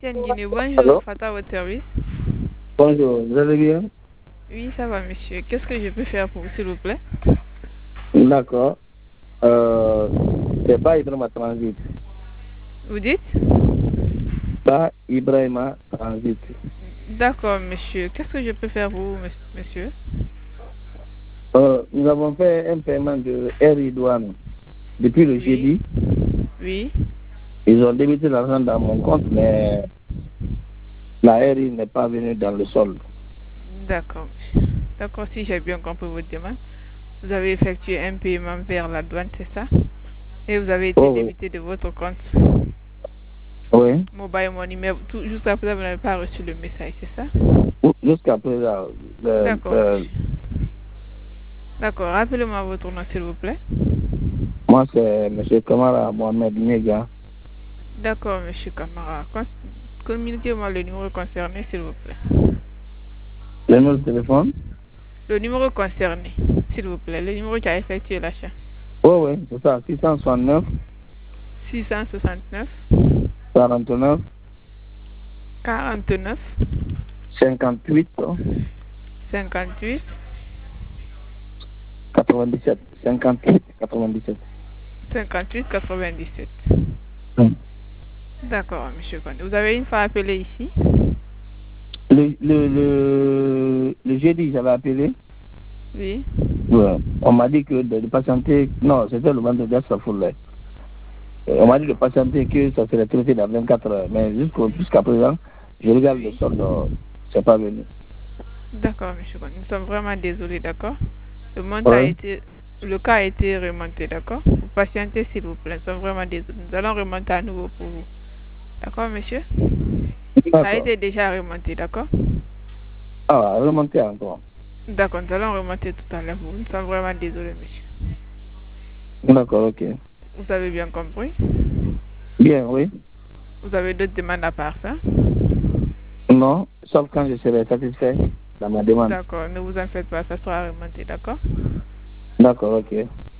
Tianguine, bonjour, Allô? Fata, à votre service. Bonjour, vous allez bien? Oui, ça va, monsieur. Qu'est-ce que je peux faire pour vous, s'il vous plaît? D'accord. C'est pas Ibrahima Transit. Vous dites? Pas Ibrahima Transit. D'accord, monsieur. Qu'est-ce que je peux faire pour vous, monsieur? Nous avons fait un paiement de RI Douane depuis le Oui, jeudi. oui. Ils ont débité l'argent dans mon compte, mais la RI n'est pas venue dans le solde. D'accord, monsieur. D'accord, si j'ai bien compris votre demande. Vous avez effectué un paiement vers la douane, c'est ça? Et vous avez été Oh oui. débité de votre compte Oui. Mobile Money, mais jusqu'à présent, vous n'avez pas reçu le message, c'est ça? Jusqu'à présent, D'accord, monsieur. D'accord, rappelez-moi votre nom, s'il vous plaît. moi c'est M. Kamara Mohamed Nega. D'accord, monsieur Kamara. Communiquez-moi le numéro concerné, s'il vous plaît. Le numéro de téléphone? Le numéro concerné, s'il vous plaît. Le numéro qui a effectué l'achat. Oui, oui, c'est ça. 669 669 49 49 58 58 97. 58 97. 58 97. Hmm. D'accord, monsieur Condé. Vous avez une fois appelé ici? Le jeudi, j'avais appelé. Oui. Ouais. On m'a dit que de patienter. Non, c'était le vendredi à Safoulé. On m'a dit de patienter que ça serait traité dans 24 heures. Mais jusqu'à présent, je regarde le Oui. solde, c'est pas venu. D'accord, monsieur Condé. Nous sommes vraiment désolés, d'accord? Le montant a Ouais. été... Le cas a été remonté, d'accord? Vous patientez, s'il vous plaît. Nous sommes vraiment désolés. Nous allons remonter à nouveau pour vous. D'accord, monsieur? Ça a D'accord. été déjà remonté, d'accord? Ah, remontez encore. D'accord, nous allons remonter tout à l'heure. Nous sommes vraiment désolés, monsieur. D'accord, ok. Vous avez bien compris? Bien, oui. Vous avez d'autres demandes à part ça? Non, sauf quand je serai satisfait dans ma demande. D'accord, ne vous en faites pas, ça sera remonté, d'accord? D'accord, ok.